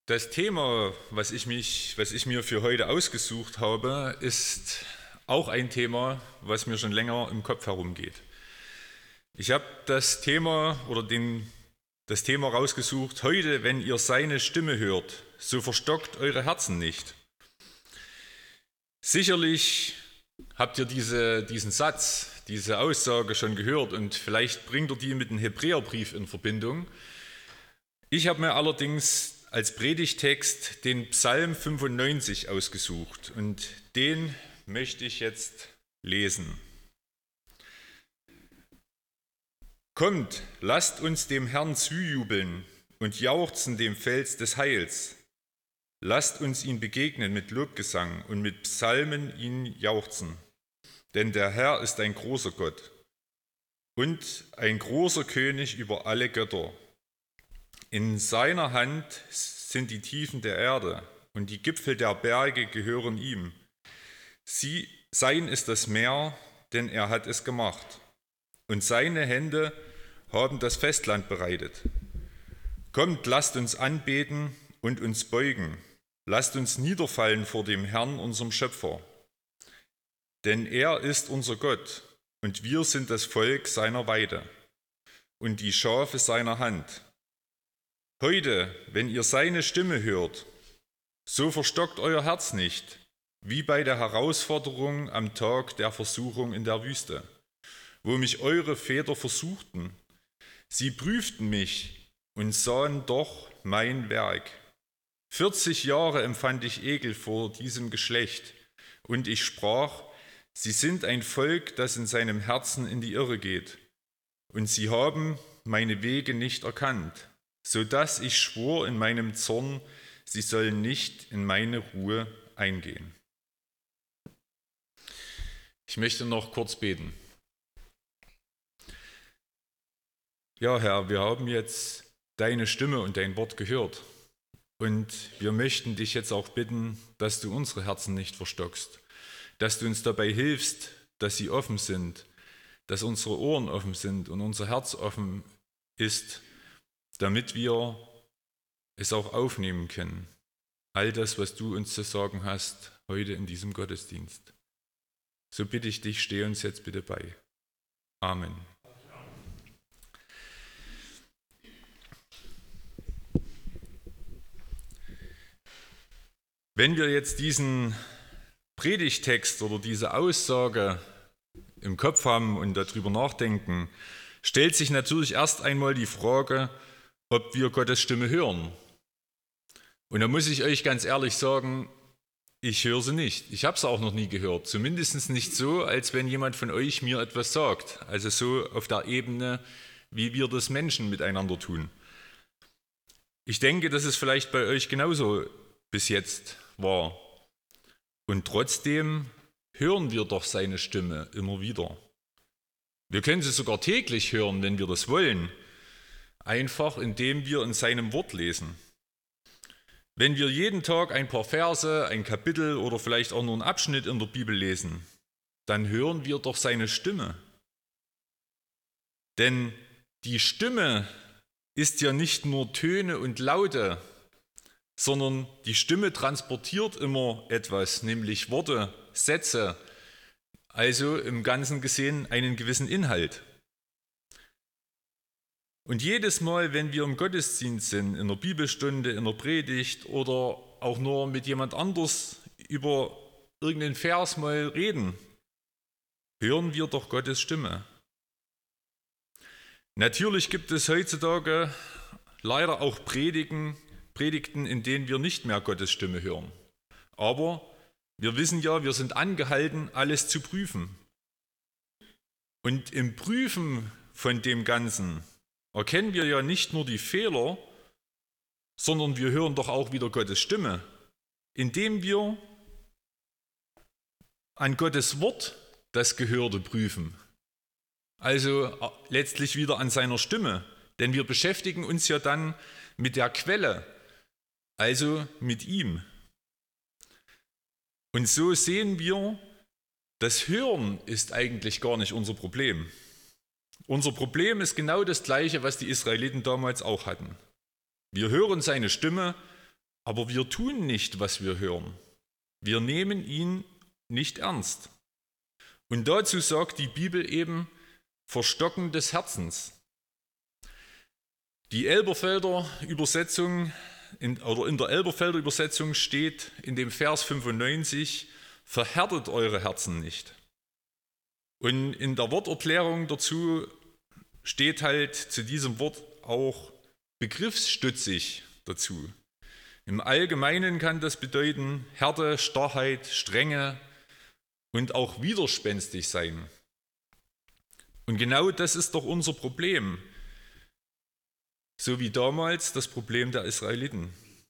Das Thema, was ich mir für heute ausgesucht habe, ist auch ein Thema, was mir schon länger im Kopf herumgeht. Ich habe das Thema rausgesucht: Heute, wenn ihr seine Stimme hört, so verstockt eure Herzen nicht. Sicherlich habt ihr diesen Satz, diese Aussage schon gehört und vielleicht bringt ihr die mit dem Hebräerbrief in Verbindung. Ich habe mir allerdings als Predigtext den Psalm 95 ausgesucht und den möchte ich jetzt lesen. Kommt, lasst uns dem Herrn zujubeln und jauchzen dem Fels des Heils. Lasst uns ihn begegnen mit Lobgesang und mit Psalmen ihn jauchzen. Denn der Herr ist ein großer Gott und ein großer König über alle Götter. In seiner Hand sind die Tiefen der Erde und die Gipfel der Berge gehören ihm. Sein ist das Meer, denn er hat es gemacht. Und seine Hände haben das Festland bereitet. Kommt, lasst uns anbeten und uns beugen. Lasst uns niederfallen vor dem Herrn, unserem Schöpfer. Denn er ist unser Gott und wir sind das Volk seiner Weide und die Schafe seiner Hand. Heute, wenn ihr seine Stimme hört, so verstockt euer Herz nicht, wie bei der Herausforderung am Tag der Versuchung in der Wüste, wo mich eure Väter versuchten. Sie prüften mich und sahen doch mein Werk. 40 Jahre empfand ich Ekel vor diesem Geschlecht, und ich sprach: Sie sind ein Volk, das in seinem Herzen in die Irre geht, und sie haben meine Wege nicht erkannt, so dass ich schwor in meinem Zorn, sie sollen nicht in meine Ruhe eingehen. Ich möchte noch kurz beten. Ja, Herr, wir haben jetzt deine Stimme und dein Wort gehört. Und wir möchten dich jetzt auch bitten, dass du unsere Herzen nicht verstockst, dass du uns dabei hilfst, dass sie offen sind, dass unsere Ohren offen sind und unser Herz offen ist, damit wir es auch aufnehmen können. All das, was du uns zu sagen hast, heute in diesem Gottesdienst. So bitte ich dich, steh uns jetzt bitte bei. Amen. Wenn wir jetzt diesen Predigtext oder diese Aussage im Kopf haben und darüber nachdenken, stellt sich natürlich erst einmal die Frage, ob wir Gottes Stimme hören. Und da muss ich euch ganz ehrlich sagen, ich höre sie nicht. Ich habe sie auch noch nie gehört. Zumindest nicht so, als wenn jemand von euch mir etwas sagt. Also so auf der Ebene, wie wir das Menschen miteinander tun. Ich denke, dass es vielleicht bei euch genauso bis jetzt war. Und trotzdem hören wir doch seine Stimme immer wieder. Wir können sie sogar täglich hören, wenn wir das wollen. Einfach indem wir in seinem Wort lesen. Wenn wir jeden Tag ein paar Verse, ein Kapitel oder vielleicht auch nur einen Abschnitt in der Bibel lesen, dann hören wir doch seine Stimme. Denn die Stimme ist ja nicht nur Töne und Laute, sondern die Stimme transportiert immer etwas, nämlich Worte, Sätze, also im Ganzen gesehen einen gewissen Inhalt. Und jedes Mal, wenn wir im Gottesdienst sind, in der Bibelstunde, in der Predigt oder auch nur mit jemand anders über irgendeinen Vers mal reden, hören wir doch Gottes Stimme. Natürlich gibt es heutzutage leider auch Predigten, in denen wir nicht mehr Gottes Stimme hören. Aber wir wissen ja, wir sind angehalten, alles zu prüfen. Und im Prüfen von dem Ganzen erkennen wir ja nicht nur die Fehler, sondern wir hören doch auch wieder Gottes Stimme, indem wir an Gottes Wort das Gehörte prüfen. Also letztlich wieder an seiner Stimme, denn wir beschäftigen uns ja dann mit der Quelle, also mit ihm. Und so sehen wir, das Hören ist eigentlich gar nicht unser Problem. Unser Problem ist genau das Gleiche, was die Israeliten damals auch hatten. Wir hören seine Stimme aber wir tun nicht, was wir hören. Wir nehmen ihn nicht ernst. Und dazu sagt die Bibel eben Verstocken des Herzens. Die Elberfelder Übersetzung, in der Elberfelder Übersetzung steht in dem Vers 95, verhärtet eure Herzen nicht. Und in der Worterklärung dazu steht halt zu diesem Wort auch begriffsstützig dazu. Im Allgemeinen kann das bedeuten Härte, Starrheit, Strenge und auch widerspenstig sein. Und genau das ist doch unser Problem, so wie damals das Problem der Israeliten.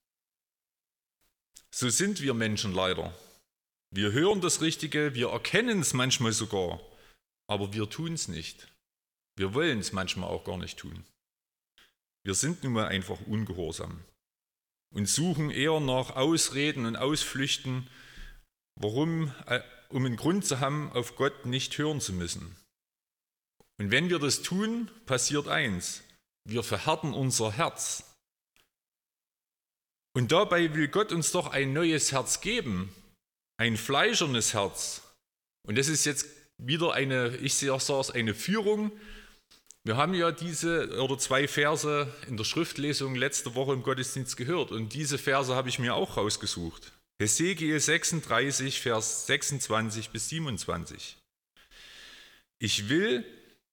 So sind wir Menschen leider. Wir hören das Richtige, wir erkennen es manchmal sogar, aber wir tun es nicht. Wir wollen es manchmal auch gar nicht tun. Wir sind nun mal einfach ungehorsam und suchen eher nach Ausreden und Ausflüchten, um einen Grund zu haben, auf Gott nicht hören zu müssen. Und wenn wir das tun, passiert eins: Wir verhärten unser Herz. Und dabei will Gott uns doch ein neues Herz geben, ein fleischernes Herz. Und das ist jetzt wieder eine Führung. Wir haben ja diese oder 2 Verse in der Schriftlesung letzte Woche im Gottesdienst gehört und diese Verse habe ich mir auch rausgesucht. Hesekiel 36, Vers 26 bis 27. Ich will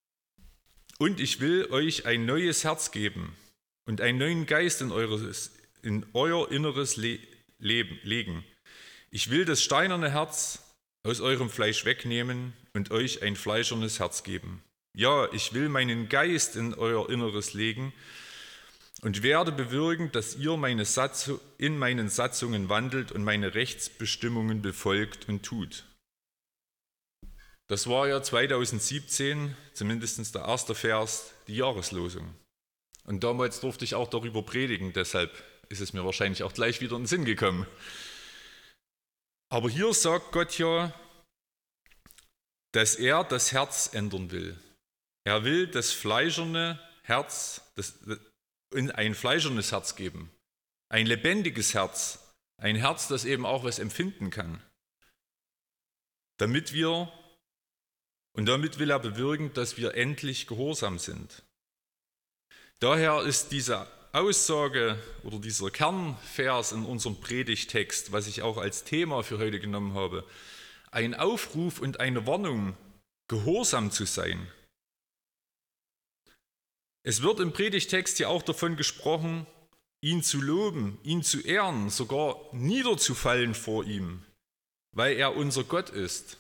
euch ein neues Herz geben und einen neuen Geist in euer inneres Leben legen. Ich will das steinerne Herz aus eurem Fleisch wegnehmen und euch ein fleischernes Herz geben. Ja, ich will meinen Geist in euer Inneres legen und werde bewirken, dass ihr in meinen Satzungen wandelt und meine Rechtsbestimmungen befolgt und tut. Das war ja 2017, zumindest der erste Vers, die Jahreslosung. Und damals durfte ich auch darüber predigen, deshalb ist es mir wahrscheinlich auch gleich wieder in den Sinn gekommen. Aber hier sagt Gott ja, dass er das Herz ändern will. Er will das fleischerne Herz in ein fleischernes Herz geben, ein lebendiges Herz, ein Herz, das eben auch was empfinden kann. Damit will er bewirken, dass wir endlich gehorsam sind. Daher ist diese Aussage oder dieser Kernvers in unserem Predigtext, was ich auch als Thema für heute genommen habe, ein Aufruf und eine Warnung, gehorsam zu sein. Es wird im Predigtext ja auch davon gesprochen, ihn zu loben, ihn zu ehren, sogar niederzufallen vor ihm, weil er unser Gott ist.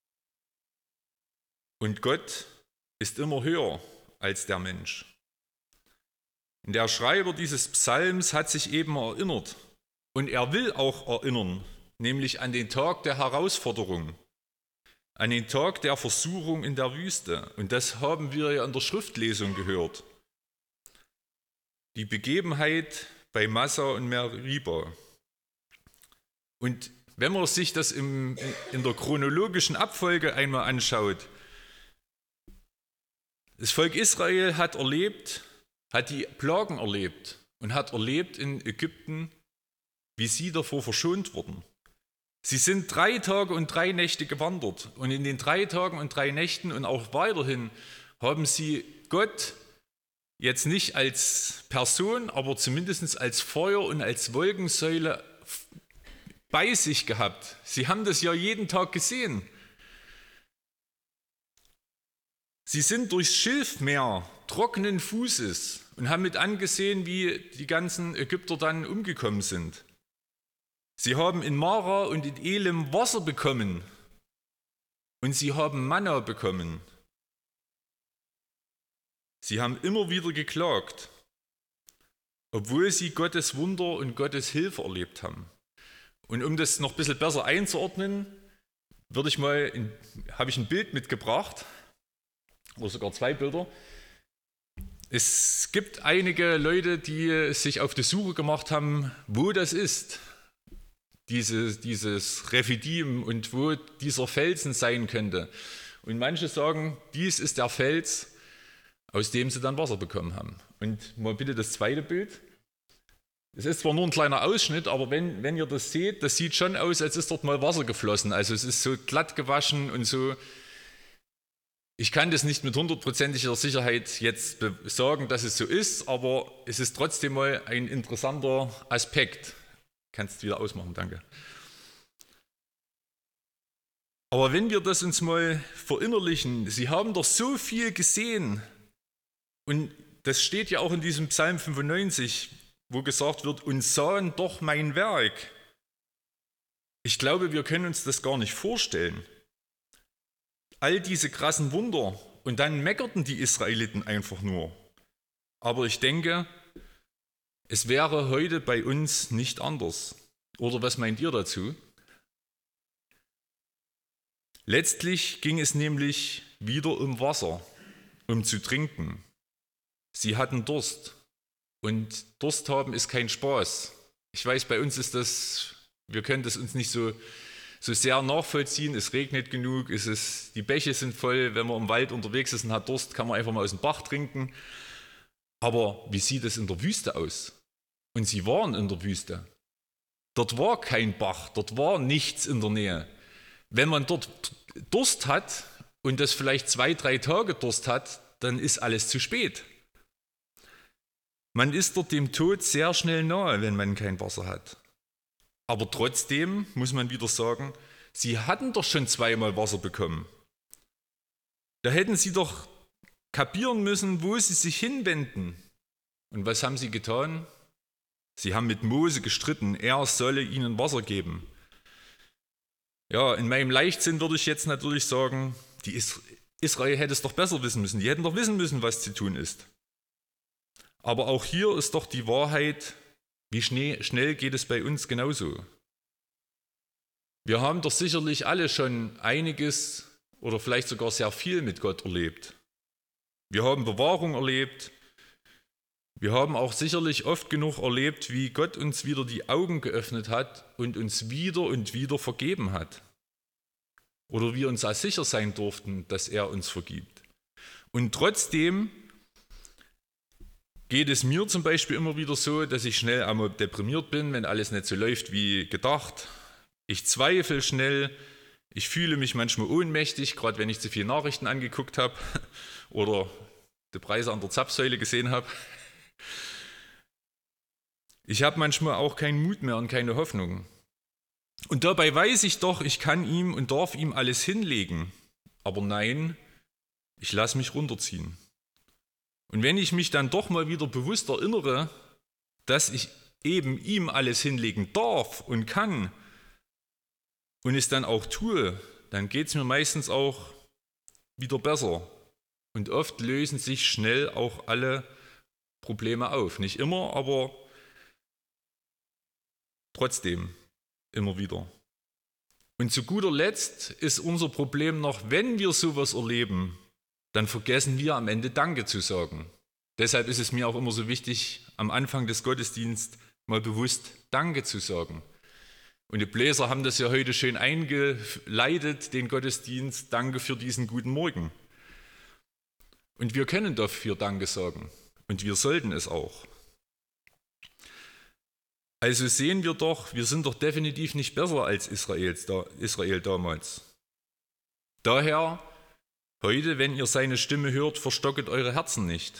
Und Gott ist immer höher als der Mensch. Und der Schreiber dieses Psalms hat sich eben erinnert und er will auch erinnern, nämlich an den Tag der Herausforderung, an den Tag der Versuchung in der Wüste. Und das haben wir ja in der Schriftlesung gehört. Die Begebenheit bei Massa und Meriba. Und wenn man sich das in der chronologischen Abfolge einmal anschaut, das Volk Israel hat die Plagen erlebt und hat erlebt in Ägypten, wie sie davor verschont wurden. Sie sind 3 Tage und 3 Nächte gewandert und in den 3 Tagen und 3 Nächten und auch weiterhin haben sie Gott jetzt nicht als Person, aber zumindest als Feuer und als Wolkensäule bei sich gehabt. Sie haben das ja jeden Tag gesehen. Sie sind durchs Schilfmeer trockenen Fußes und haben mit angesehen, wie die ganzen Ägypter dann umgekommen sind. Sie haben in Mara und in Elim Wasser bekommen und sie haben Manna bekommen. Sie haben immer wieder geklagt, obwohl sie Gottes Wunder und Gottes Hilfe erlebt haben. Und um das noch ein bisschen besser einzuordnen, habe ich ein Bild mitgebracht, oder sogar 2 Bilder. Es gibt einige Leute, die sich auf die Suche gemacht haben, wo das ist, dieses Rephidim und wo dieser Felsen sein könnte. Und manche sagen, dies ist der Fels, aus dem sie dann Wasser bekommen haben. Und mal bitte das zweite Bild. Es ist zwar nur ein kleiner Ausschnitt, aber wenn ihr das seht, das sieht schon aus, als ist dort mal Wasser geflossen. Also es ist so glatt gewaschen und so. Ich kann das nicht mit hundertprozentiger Sicherheit jetzt sagen, dass es so ist, aber es ist trotzdem mal ein interessanter Aspekt. Kannst wieder ausmachen, danke. Aber wenn wir das uns mal verinnerlichen, sie haben doch so viel gesehen und das steht ja auch in diesem Psalm 95, wo gesagt wird, und sahen doch mein Werk. Ich glaube, wir können uns das gar nicht vorstellen. All diese krassen Wunder und dann meckerten die Israeliten einfach nur. Aber ich denke, es wäre heute bei uns nicht anders. Oder was meint ihr dazu? Letztlich ging es nämlich wieder um Wasser, um zu trinken. Sie hatten Durst. Und Durst haben ist kein Spaß. Ich weiß, bei uns ist das, wir können das uns nicht so sehr nachvollziehen. Es regnet genug, die Bäche sind voll. Wenn man im Wald unterwegs ist und hat Durst, kann man einfach mal aus dem Bach trinken. Aber wie sieht es in der Wüste aus? Und sie waren in der Wüste. Dort war kein Bach, dort war nichts in der Nähe. Wenn man dort Durst hat und das vielleicht 2-3 Tage Durst hat, dann ist alles zu spät. Man ist dort dem Tod sehr schnell nahe, wenn man kein Wasser hat. Aber trotzdem muss man wieder sagen, sie hatten doch schon 2-mal Wasser bekommen. Da hätten sie doch kapieren müssen, wo sie sich hinwenden. Und was haben sie getan? Sie haben mit Mose gestritten, er solle ihnen Wasser geben. Ja, in meinem Leichtsinn würde ich jetzt natürlich sagen, Israel hätte es doch besser wissen müssen. Die hätten doch wissen müssen, was zu tun ist. Aber auch hier ist doch die Wahrheit, wie schnell geht es bei uns genauso. Wir haben doch sicherlich alle schon einiges oder vielleicht sogar sehr viel mit Gott erlebt. Wir haben Bewahrung erlebt. Wir haben auch sicherlich oft genug erlebt, wie Gott uns wieder die Augen geöffnet hat und uns wieder und wieder vergeben hat. Oder wir uns auch sicher sein durften, dass er uns vergibt. Und trotzdem geht es mir zum Beispiel immer wieder so, dass ich schnell einmal deprimiert bin, wenn alles nicht so läuft wie gedacht. Ich zweifle schnell, ich fühle mich manchmal ohnmächtig, gerade wenn ich zu viele Nachrichten angeguckt habe oder die Preise an der Zapfsäule gesehen habe. Ich habe manchmal auch keinen Mut mehr und keine Hoffnung. Und dabei weiß ich doch, ich kann ihm und darf ihm alles hinlegen. Aber nein, ich lasse mich runterziehen. Und wenn ich mich dann doch mal wieder bewusst erinnere, dass ich eben ihm alles hinlegen darf und kann und es dann auch tue, dann geht es mir meistens auch wieder besser. Und oft lösen sich schnell auch alle Probleme auf. Nicht immer, aber trotzdem immer wieder. Und zu guter Letzt ist unser Problem noch, wenn wir sowas erleben, dann vergessen wir am Ende Danke zu sagen. Deshalb ist es mir auch immer so wichtig, am Anfang des Gottesdienstes mal bewusst Danke zu sagen. Und die Bläser haben das ja heute schön eingeleitet, den Gottesdienst. Danke für diesen guten Morgen. Und wir können dafür Danke sagen. Und wir sollten es auch. Also sehen wir doch, wir sind doch definitiv nicht besser als Israel damals. Daher, heute, wenn ihr seine Stimme hört, verstocket eure Herzen nicht.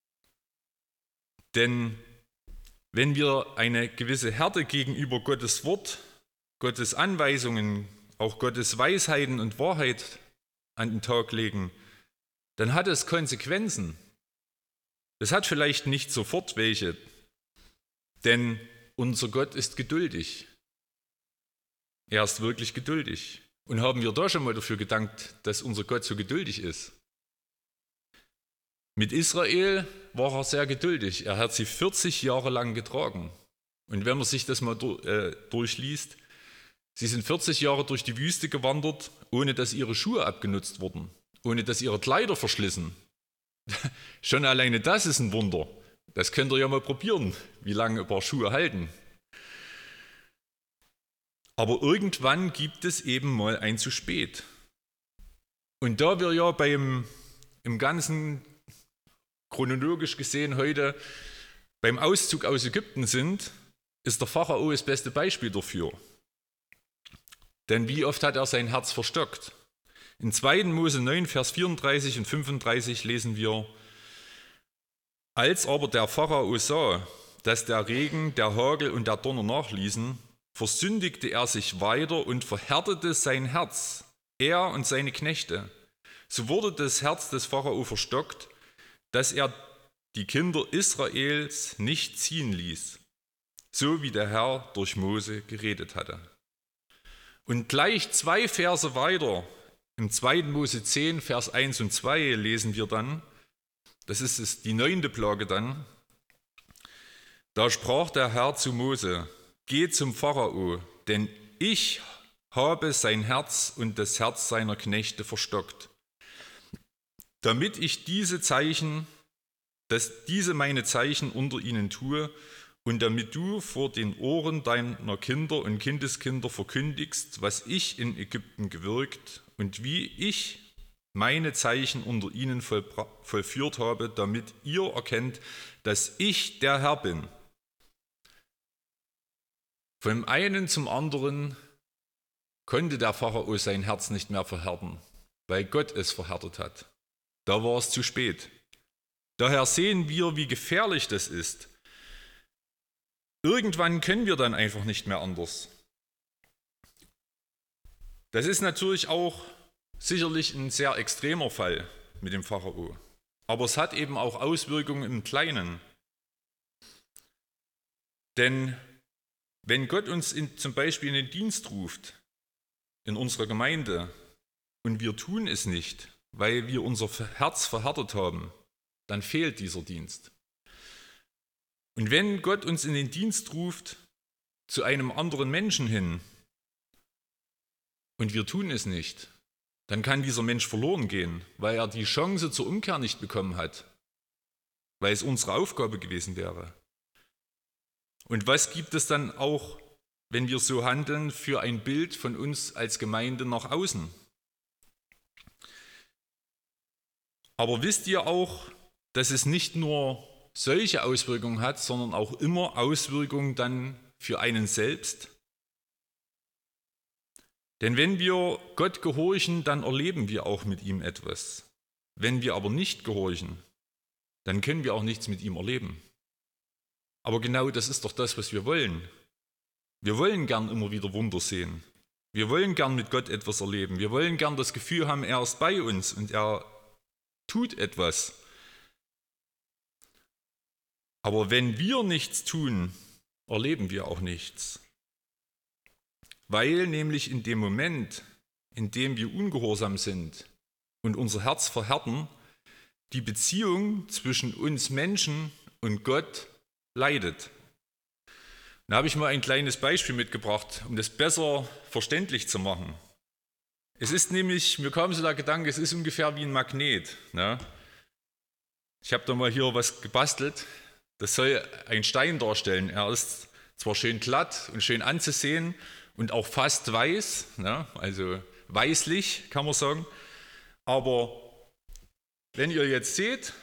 Denn wenn wir eine gewisse Härte gegenüber Gottes Wort, Gottes Anweisungen, auch Gottes Weisheiten und Wahrheit an den Tag legen, dann hat es Konsequenzen. Es hat vielleicht nicht sofort welche, denn unser Gott ist geduldig. Er ist wirklich geduldig. Und haben wir da schon mal dafür gedankt, dass unser Gott so geduldig ist? Mit Israel war er sehr geduldig. Er hat sie 40 Jahre lang getragen. Und wenn man sich das mal durchliest, sie sind 40 Jahre durch die Wüste gewandert, ohne dass ihre Schuhe abgenutzt wurden, ohne dass ihre Kleider verschlissen. Schon alleine das ist ein Wunder. Das könnt ihr ja mal probieren, wie lange ein paar Schuhe halten. Aber irgendwann gibt es eben mal ein zu spät. Und da wir ja im Ganzen chronologisch gesehen heute beim Auszug aus Ägypten sind, ist der Pharao das beste Beispiel dafür. Denn wie oft hat er sein Herz verstockt? In 2. Mose 9, Vers 34 und 35 lesen wir: Als aber der Pharao sah, dass der Regen, der Hagel und der Donner nachließen, versündigte er sich weiter und verhärtete sein Herz, er und seine Knechte. So wurde das Herz des Pharao verstockt, dass er die Kinder Israels nicht ziehen ließ, so wie der Herr durch Mose geredet hatte. Und gleich 2 Verse weiter, im 2. Mose 10, Vers 1 und 2 lesen wir dann, das ist die 9. Plage dann: Da sprach der Herr zu Mose: Geh zum Pharao, denn ich habe sein Herz und das Herz seiner Knechte verstockt, damit ich diese meine Zeichen unter ihnen tue und damit du vor den Ohren deiner Kinder und Kindeskinder verkündigst, was ich in Ägypten gewirkt und wie ich meine Zeichen unter ihnen vollführt habe, damit ihr erkennt, dass ich der Herr bin. Vom einen zum anderen konnte der Pharao sein Herz nicht mehr verhärten, weil Gott es verhärtet hat. Da war es zu spät. Daher sehen wir, wie gefährlich das ist. Irgendwann können wir dann einfach nicht mehr anders. Das ist natürlich auch sicherlich ein sehr extremer Fall mit dem Pharao. Aber es hat eben auch Auswirkungen im Kleinen. Denn wenn Gott uns zum Beispiel in den Dienst ruft, in unserer Gemeinde, und wir tun es nicht, weil wir unser Herz verhärtet haben, dann fehlt dieser Dienst. Und wenn Gott uns in den Dienst ruft zu einem anderen Menschen hin und wir tun es nicht, dann kann dieser Mensch verloren gehen, weil er die Chance zur Umkehr nicht bekommen hat, weil es unsere Aufgabe gewesen wäre. Und was gibt es dann auch, wenn wir so handeln, für ein Bild von uns als Gemeinde nach außen? Aber wisst ihr auch, dass es nicht nur solche Auswirkungen hat, sondern auch immer Auswirkungen dann für einen selbst? Denn wenn wir Gott gehorchen, dann erleben wir auch mit ihm etwas. Wenn wir aber nicht gehorchen, dann können wir auch nichts mit ihm erleben. Aber genau das ist doch das, was wir wollen. Wir wollen gern immer wieder Wunder sehen. Wir wollen gern mit Gott etwas erleben. Wir wollen gern das Gefühl haben, er ist bei uns und er tut etwas. Aber wenn wir nichts tun, erleben wir auch nichts. Weil nämlich in dem Moment, in dem wir ungehorsam sind und unser Herz verhärten, die Beziehung zwischen uns Menschen und Gott leidet. Da habe ich mal ein kleines Beispiel mitgebracht, um das besser verständlich zu machen. Es ist nämlich, mir kam so der Gedanke, es ist ungefähr wie ein Magnet. Ne? Ich habe da mal hier was gebastelt, das soll einen Stein darstellen. Er ist zwar schön glatt und schön anzusehen und auch fast weiß, ne? Also weißlich kann man sagen, aber wenn ihr jetzt seht,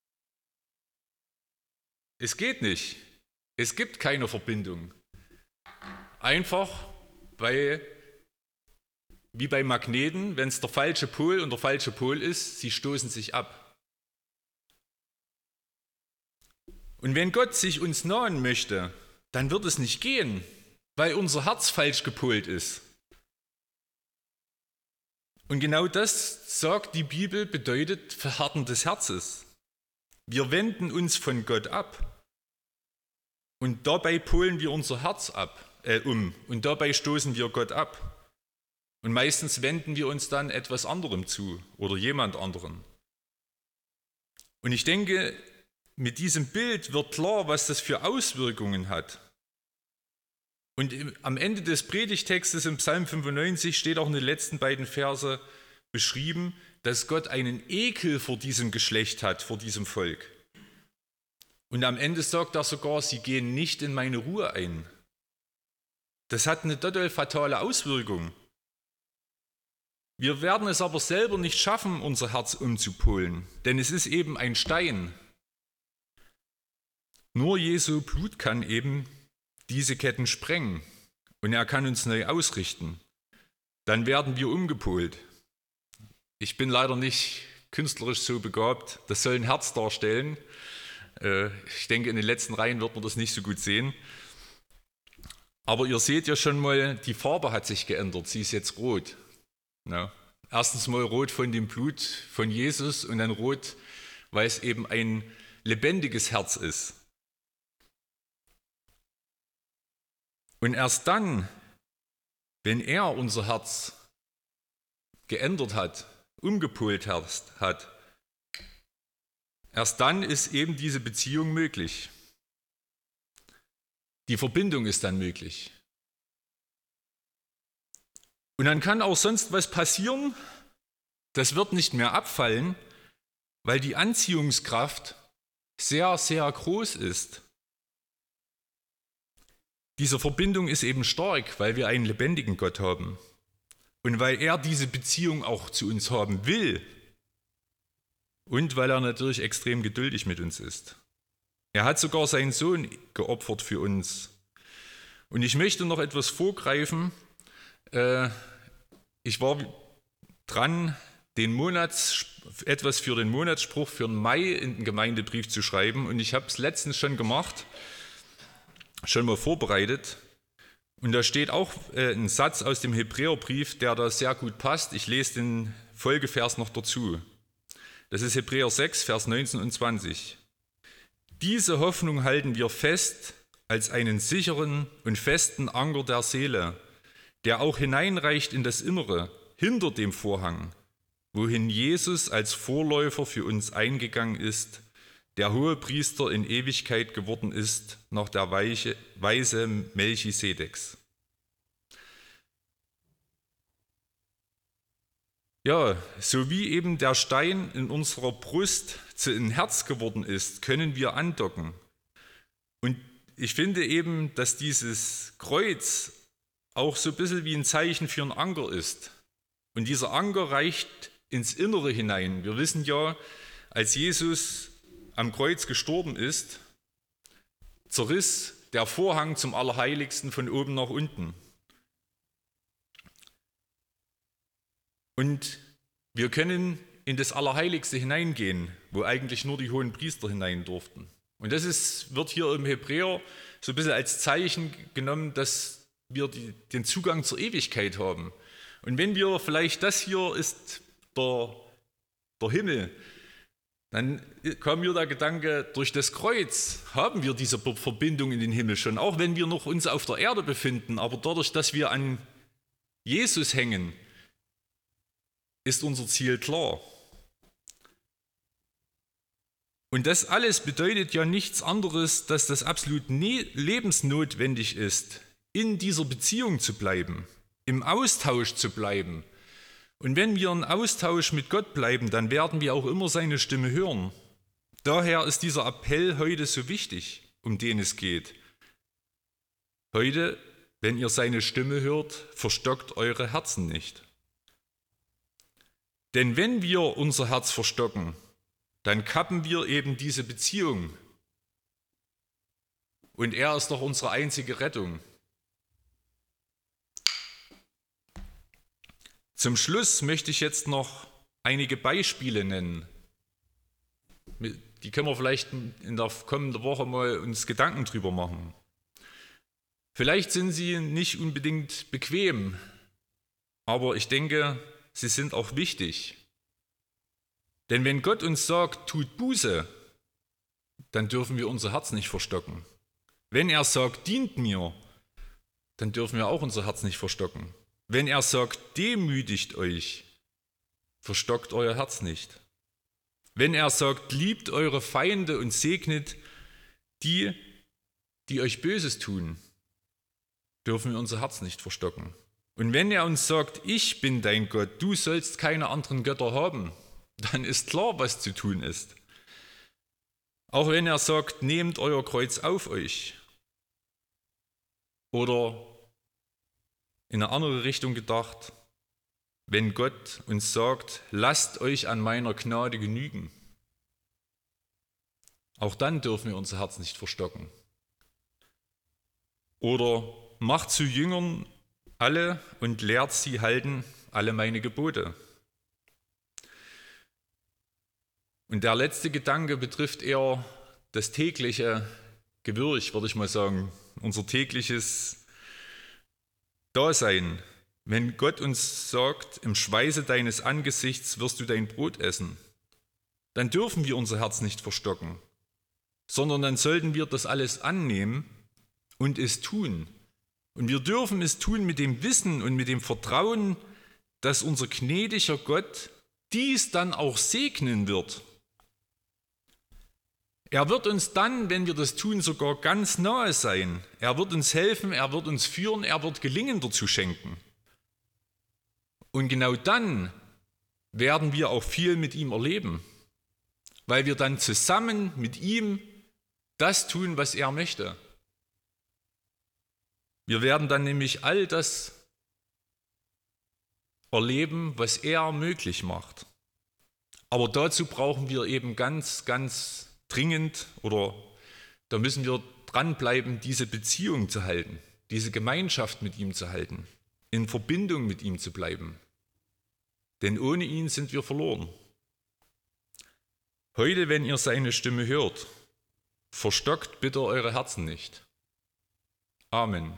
es geht nicht. Es gibt keine Verbindung. Einfach, weil, wie bei Magneten, wenn es der falsche Pol und der falsche Pol ist, sie stoßen sich ab. Und wenn Gott sich uns nahen möchte, dann wird es nicht gehen, weil unser Herz falsch gepolt ist. Und genau das, sagt die Bibel, bedeutet Verhärten des Herzens. Wir wenden uns von Gott ab. Und dabei polen wir unser Herz um. Und dabei stoßen wir Gott ab. Und meistens wenden wir uns dann etwas anderem zu oder jemand anderen. Und ich denke, mit diesem Bild wird klar, was das für Auswirkungen hat. Und am Ende des Predigtextes im Psalm 95 steht auch in den letzten beiden Verse beschrieben, dass Gott einen Ekel vor diesem Geschlecht hat, vor diesem Volk. Und am Ende sagt er sogar, sie gehen nicht in meine Ruhe ein. Das hat eine total fatale Auswirkung. Wir werden es aber selber nicht schaffen, unser Herz umzupolen, denn es ist eben ein Stein. Nur Jesu Blut kann eben diese Ketten sprengen und er kann uns neu ausrichten, dann werden wir umgepolt. Ich bin leider nicht künstlerisch so begabt, das soll ein Herz darstellen. Ich denke, in den letzten Reihen wird man das nicht so gut sehen. Aber ihr seht ja schon mal, die Farbe hat sich geändert, sie ist jetzt rot. Ja. Erstens mal rot von dem Blut von Jesus und dann rot, weil es eben ein lebendiges Herz ist. Und erst dann, wenn er unser Herz geändert hat, umgepolt hat, erst dann ist eben diese Beziehung möglich. Die Verbindung ist dann möglich. Und dann kann auch sonst was passieren, das wird nicht mehr abfallen, weil die Anziehungskraft sehr, sehr groß ist. Diese Verbindung ist eben stark, weil wir einen lebendigen Gott haben und weil er diese Beziehung auch zu uns haben will und weil er natürlich extrem geduldig mit uns ist. Er hat sogar seinen Sohn geopfert für uns. Und ich möchte noch etwas vorgreifen. Ich war dran, etwas für den Monatsspruch für den Mai in den Gemeindebrief zu schreiben. Und ich habe es letztens schon gemacht, schon mal vorbereitet. Und da steht auch ein Satz aus dem Hebräerbrief, der da sehr gut passt. Ich lese den Folgevers noch dazu. Das ist Hebräer 6, Vers 19 und 20. Diese Hoffnung halten wir fest als einen sicheren und festen Anker der Seele, der auch hineinreicht in das Innere, hinter dem Vorhang, wohin Jesus als Vorläufer für uns eingegangen ist, der Hohepriester in Ewigkeit geworden ist, nach der Weise Melchisedeks. Ja, so wie eben der Stein in unserer Brust zu einem Herz geworden ist, können wir andocken. Und ich finde eben, dass dieses Kreuz auch so ein bisschen wie ein Zeichen für einen Anker ist. Und dieser Anker reicht ins Innere hinein. Wir wissen ja, als Jesus am Kreuz gestorben ist, zerriss der Vorhang zum Allerheiligsten von oben nach unten. Und wir können in das Allerheiligste hineingehen, wo eigentlich nur die hohen Priester hinein durften. Und das wird hier im Hebräer so ein bisschen als Zeichen genommen, dass wir den Zugang zur Ewigkeit haben. Und wenn wir vielleicht, das hier ist der Himmel, dann kam mir der Gedanke, durch das Kreuz haben wir diese Verbindung in den Himmel schon, auch wenn wir noch uns auf der Erde befinden, aber dadurch, dass wir an Jesus hängen, ist unser Ziel klar. Und das alles bedeutet ja nichts anderes, dass das absolut lebensnotwendig ist, in dieser Beziehung zu bleiben, im Austausch zu bleiben. Und wenn wir im Austausch mit Gott bleiben, dann werden wir auch immer seine Stimme hören. Daher ist dieser Appell heute so wichtig, um den es geht. Heute, wenn ihr seine Stimme hört, verstockt eure Herzen nicht. Denn wenn wir unser Herz verstocken, dann kappen wir eben diese Beziehung. Und er ist doch unsere einzige Rettung. Zum Schluss möchte ich jetzt noch einige Beispiele nennen. Die können wir vielleicht in der kommenden Woche mal uns Gedanken drüber machen. Vielleicht sind sie nicht unbedingt bequem, aber ich denke, sie sind auch wichtig. Denn wenn Gott uns sagt, tut Buße, dann dürfen wir unser Herz nicht verstocken. Wenn er sagt, dient mir, dann dürfen wir auch unser Herz nicht verstocken. Wenn er sagt, demütigt euch, verstockt euer Herz nicht. Wenn er sagt, liebt eure Feinde und segnet die, die euch Böses tun, dürfen wir unser Herz nicht verstocken. Und wenn er uns sagt, ich bin dein Gott, du sollst keine anderen Götter haben, dann ist klar, was zu tun ist. Auch wenn er sagt, nehmt euer Kreuz auf euch. Oder in eine andere Richtung gedacht, wenn Gott uns sagt, lasst euch an meiner Gnade genügen. Auch dann dürfen wir unser Herz nicht verstocken. Oder macht zu Jüngern alle und lehrt sie halten alle meine Gebote. Und der letzte Gedanke betrifft eher das tägliche Gewürch, würde ich mal sagen, unser tägliches Dasein. Wenn Gott uns sagt, im Schweiße deines Angesichts wirst du dein Brot essen, dann dürfen wir unser Herz nicht verstocken, sondern dann sollten wir das alles annehmen und es tun. Und wir dürfen es tun mit dem Wissen und mit dem Vertrauen, dass unser gnädiger Gott dies dann auch segnen wird. Er wird uns dann, wenn wir das tun, sogar ganz nahe sein. Er wird uns helfen, er wird uns führen, er wird Gelingen dazu schenken. Und genau dann werden wir auch viel mit ihm erleben, weil wir dann zusammen mit ihm das tun, was er möchte. Wir werden dann nämlich all das erleben, was er möglich macht. Aber dazu brauchen wir eben ganz, ganz dringend, oder da müssen wir dranbleiben, diese Beziehung zu halten, diese Gemeinschaft mit ihm zu halten, in Verbindung mit ihm zu bleiben. Denn ohne ihn sind wir verloren. Heute, wenn ihr seine Stimme hört, verstockt bitte eure Herzen nicht. Amen.